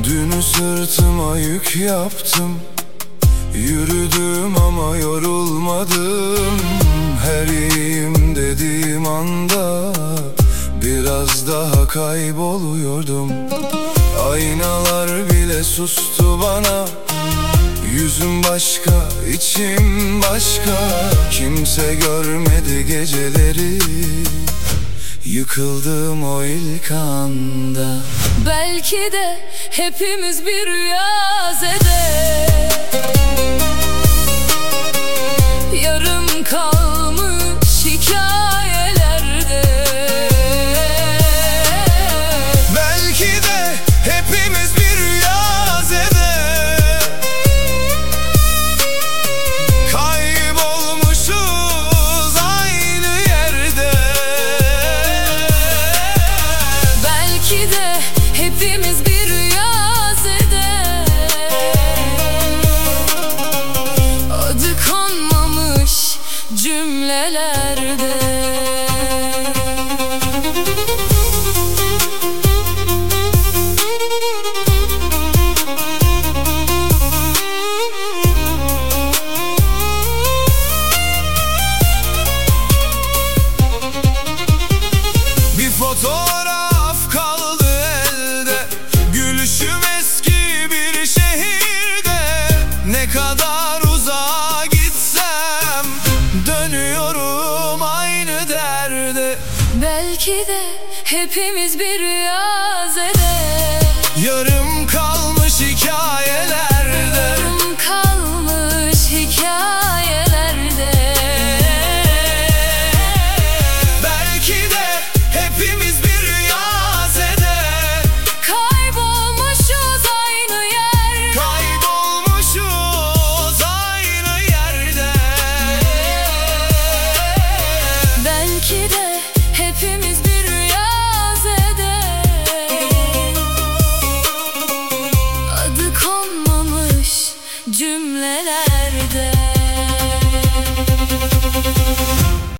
Dünü sırtıma yük yaptım, yürüdüm ama yorulmadım. Her iyiyim dediğim anda biraz daha kayboluyordum. Aynalar bile sustu bana, yüzüm başka, içim başka. Kimse görmedi geceleri, yıkıldım o ilk anda. Belki de hepimiz bir rüyazede, yarım kalmış hikayelerde. Belki de hepimiz bir rüyazede, kaybolmuşuz aynı yerde. Belki de hepimiz bir rüyazede, adı konmamış cümlelerde. Bir fotoğraf kaldı elde, gülüşüm eski bir şehirde. Ne kadar uzağa gitsem dönüyorum aynı derde. Belki de hepimiz bir rüyazede, Yarım kalmış hikayeler.